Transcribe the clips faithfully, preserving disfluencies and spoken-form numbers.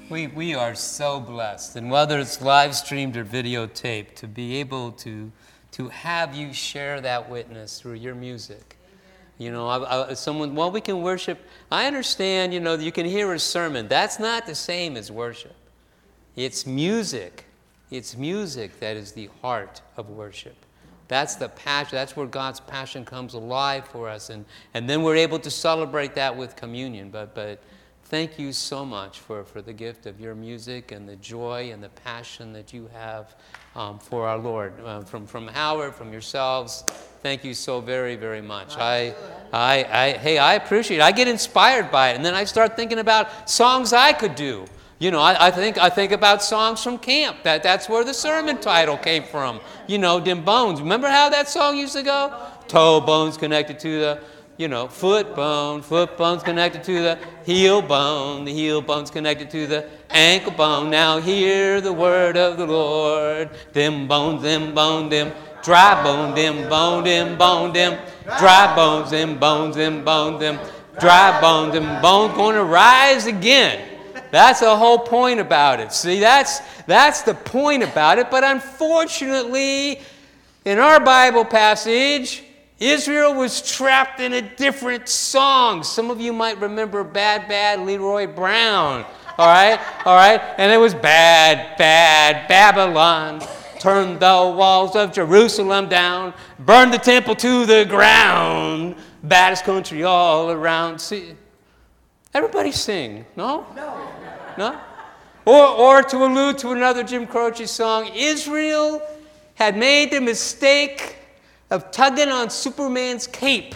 We, we are so blessed, and whether it's live streamed or videotaped, to be able to, to have you share that witness through your music. You know, I, I, someone, well, we can worship. I understand, you know, you can hear a sermon. That's not the same as worship. It's music. It's music that is the heart of worship. That's the passion. That's where God's passion comes alive for us. And, and then we're able to celebrate that with communion. But, but thank you so much for, for the gift of your music and the joy and the passion that you have um, for our Lord. Uh, from, from Howard, from yourselves, thank you so very, very much. I, I, I, hey, I appreciate it. I get inspired by it. And then I start thinking about songs I could do. You know, I, I think I think about songs from camp. That, that's where the sermon title came from. You know, them bones. Remember how that song used to go? Toe bones connected to the, you know, foot bone. Foot bones connected to the heel bone. The heel bones connected to the ankle bone. Now hear the word of the Lord. Them bones, them bone, them dry bone, them bone, them bone, them dry bones, them bones, them bone, them dry bones, them bones going to rise again. That's the whole point about it. See, that's, that's the point about it. But unfortunately, in our Bible passage, Israel was trapped in a different song. Some of you might remember Bad, Bad Leroy Brown. All right? All right? And it was bad, bad Babylon. Turn the walls of Jerusalem down. Burn the temple to the ground. Baddest country all around. See, everybody sing, no? No. No? Or, or to allude to another Jim Croce song, Israel had made the mistake of tugging on Superman's cape.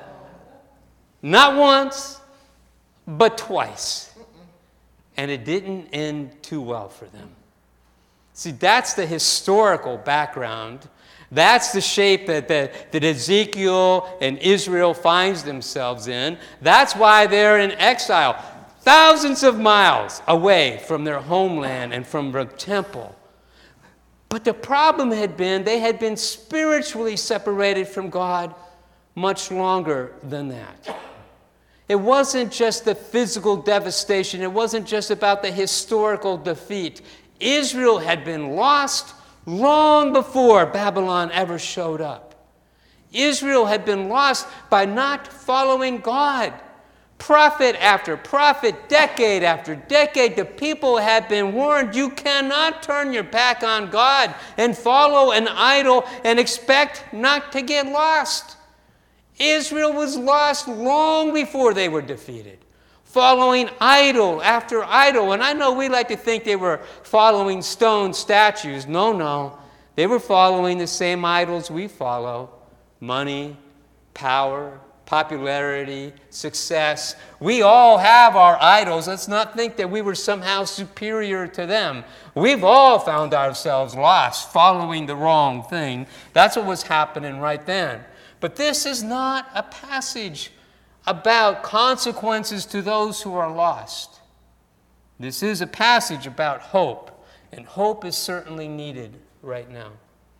Not once, but twice. And it didn't end too well for them. See, that's the historical background. That's the shape that, that, that Ezekiel and Israel finds themselves in. That's why they're in exile, thousands of miles away from their homeland and from the temple. But the problem had been they had been spiritually separated from God much longer than that. It wasn't just the physical devastation. It wasn't just about the historical defeat. Israel had been lost long before Babylon ever showed up. Israel had been lost by not following God. Prophet after prophet, decade after decade, the people had been warned, you cannot turn your back on God and follow an idol and expect not to get lost. Israel was lost long before they were defeated, following idol after idol. And I know we like to think they were following stone statues. No, no. They were following the same idols we follow: money, power, popularity, success. We all have our idols. Let's not think that we were somehow superior to them. We've all found ourselves lost, following the wrong thing. That's what was happening right then. But this is not a passage about consequences to those who are lost. This is a passage about hope, and hope is certainly needed right now.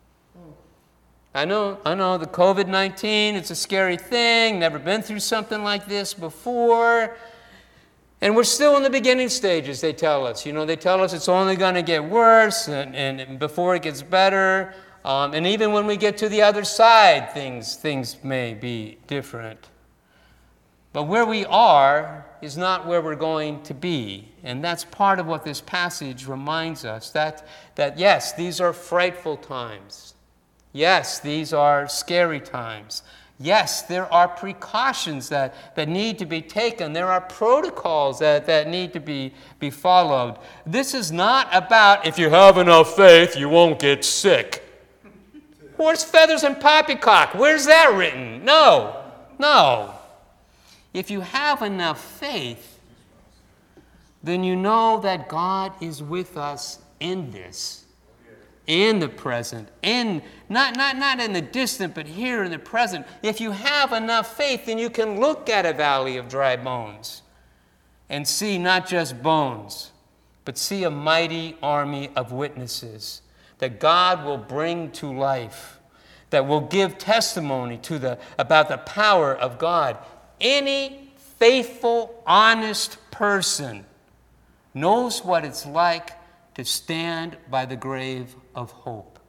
I know, I know, the covid nineteen, it's a scary thing. Never been through something like this before. And we're still in the beginning stages, they tell us. You know, they tell us it's only going to get worse and, and before it gets better. Um, and even when we get to the other side, things, things may be different. But where we are is not where we're going to be. And that's part of what this passage reminds us, that, that yes, these are frightful times. Yes, these are scary times. Yes, there are precautions that, that need to be taken. There are protocols that, that need to be, be followed. This is not about if you have enough faith, you won't get sick. Horse feathers and poppycock, where's that written? No, no. If you have enough faith, then you know that God is with us in this. In the present, in not, not, not in the distant, but here in the present. If you have enough faith, then you can look at a valley of dry bones and see not just bones, but see a mighty army of witnesses that God will bring to life, that will give testimony to the about the power of God. Any faithful, honest person knows what it's like to stand by the grave of hope.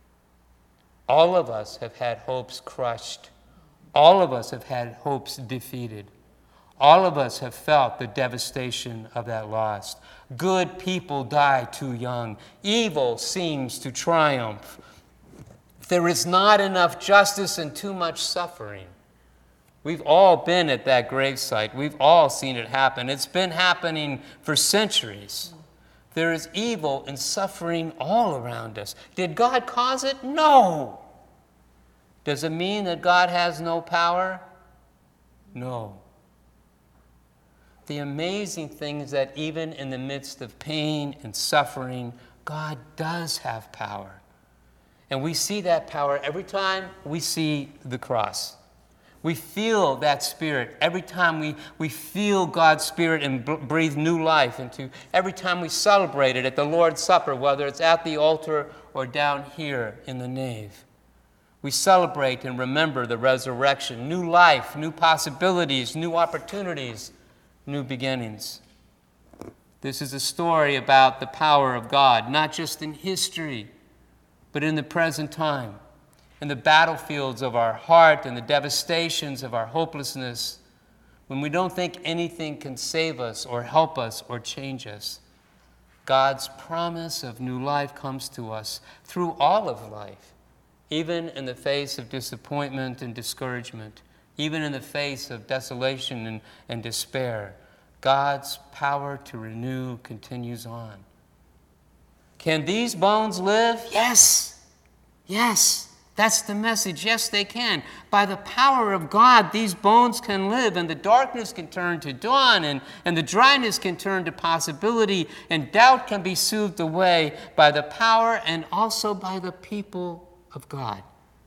All of us have had hopes crushed. All of us have had hopes defeated. All of us have felt the devastation of that loss. Good people die too young. Evil seems to triumph. There is not enough justice and too much suffering. We've all been at that gravesite. We've all seen it happen. It's been happening for centuries. There is evil and suffering all around us. Did God cause it? No. Does it mean that God has no power? No. The amazing thing is that even in the midst of pain and suffering, God does have power. And we see that power every time we see the cross. We feel that Spirit every time we, we feel God's Spirit and b- breathe new life into every time we celebrate it at the Lord's Supper, whether it's at the altar or down here in the nave. We celebrate and remember the resurrection, new life, new possibilities, new opportunities, new beginnings. This is a story about the power of God, not just in history, but in the present time, in the battlefields of our heart and the devastations of our hopelessness, when we don't think anything can save us or help us or change us. God's promise of new life comes to us through all of life, even in the face of disappointment and discouragement, even in the face of desolation and, and despair. God's power to renew continues on. Can these bones live? Yes. Yes. That's the message. Yes, they can. By the power of God, these bones can live, and the darkness can turn to dawn, and, and the dryness can turn to possibility, and doubt can be soothed away by the power and also by the people of God.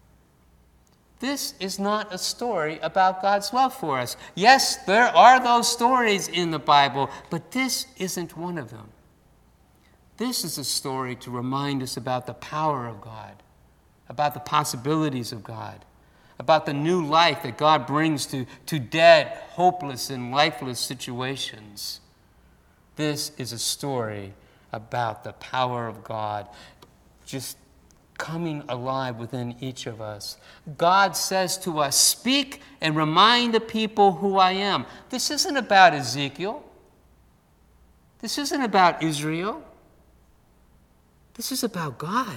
This is not a story about God's love for us. Yes, there are those stories in the Bible, but this isn't one of them. This is a story to remind us about the power of God, about the possibilities of God, about the new life that God brings to, to dead, hopeless, and lifeless situations. This is a story about the power of God just coming alive within each of us. God says to us, speak and remind the people who I am. This isn't about Ezekiel. This isn't about Israel. This is about God.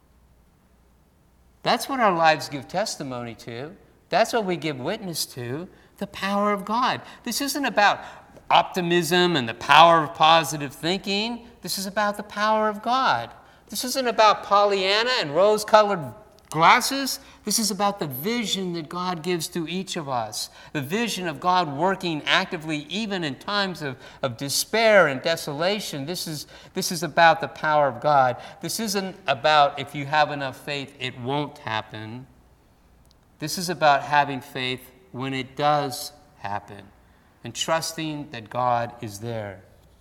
That's what our lives give testimony to. That's what we give witness to, the power of God. This isn't about optimism and the power of positive thinking. This is about the power of God. This isn't about Pollyanna and rose-colored glasses. This is about the vision that God gives to each of us. The vision of God working actively even in times of, of despair and desolation. This is, this is about the power of God. This isn't about if you have enough faith, it won't happen. This is about having faith when it does happen and trusting that God is there.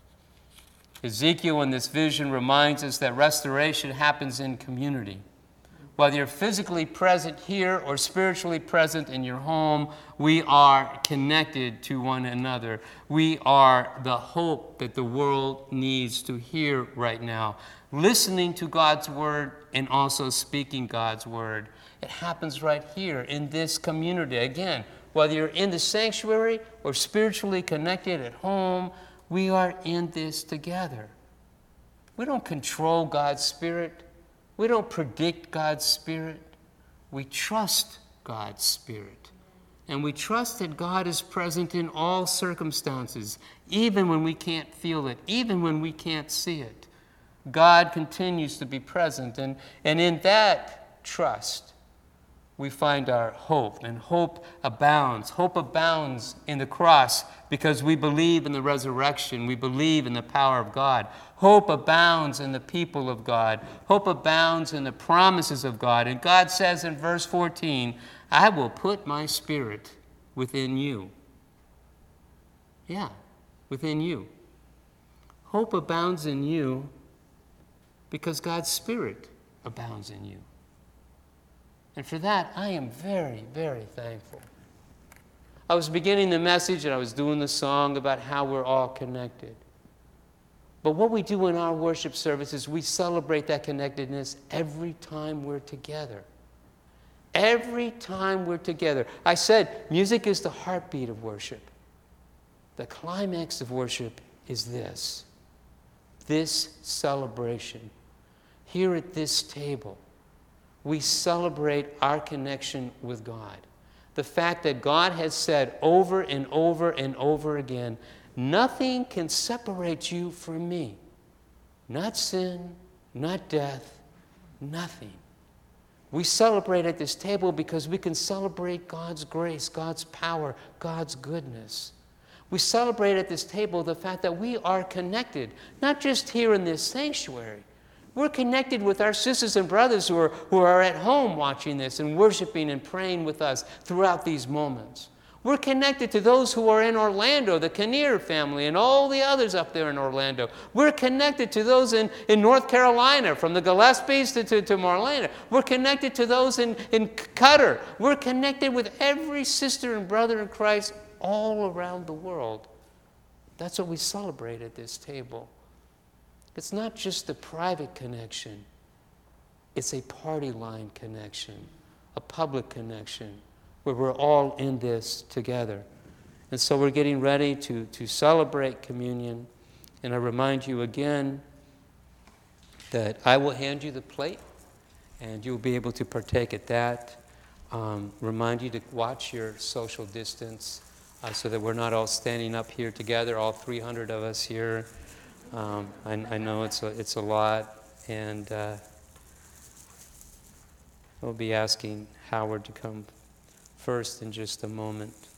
Ezekiel in this vision reminds us that restoration happens in community. Whether you're physically present here or spiritually present in your home, we are connected to one another. We are the hope that the world needs to hear right now. Listening to God's word and also speaking God's word. It happens right here in this community. Again, whether you're in the sanctuary or spiritually connected at home, we are in this together. We don't control God's Spirit. We don't predict God's Spirit. We trust God's Spirit. And we trust that God is present in all circumstances, even when we can't feel it, even when we can't see it. God continues to be present. And, and in that trust, we find our hope, and hope abounds. Hope abounds in the cross because we believe in the resurrection. We believe in the power of God. Hope abounds in the people of God. Hope abounds in the promises of God. And God says in verse fourteen, I will put my spirit within you. Yeah, within you. Hope abounds in you because God's Spirit abounds in you. And for that, I am very, very thankful. I was beginning the message and I was doing the song about how we're all connected. But what we do in our worship service is we celebrate that connectedness every time we're together. Every time we're together. I said music is the heartbeat of worship. The climax of worship is this. This celebration. Here at this table, we celebrate our connection with God. The fact that God has said over and over and over again, nothing can separate you from me. Not sin, not death, nothing. We celebrate at this table because we can celebrate God's grace, God's power, God's goodness. We celebrate at this table the fact that we are connected, not just here in this sanctuary. We're connected with our sisters and brothers who are, who are at home watching this and worshiping and praying with us throughout these moments. We're connected to those who are in Orlando, the Kinnear family, and all the others up there in Orlando. We're connected to those in, in North Carolina, from the Gillespies to, to, to Marlena. We're connected to those in, in Qatar. We're connected with every sister and brother in Christ all around the world. That's what we celebrate at this table. It's not just a private connection. It's a party line connection, a public connection, where we're all in this together. And so we're getting ready to, to celebrate communion. And I remind you again that I will hand you the plate, and you'll be able to partake at that. Um, remind you to watch your social distance uh, so that we're not all standing up here together, all three hundred of us here. Um, I, I know it's a, it's a lot, and uh, we'll be asking Howard to come first in just a moment.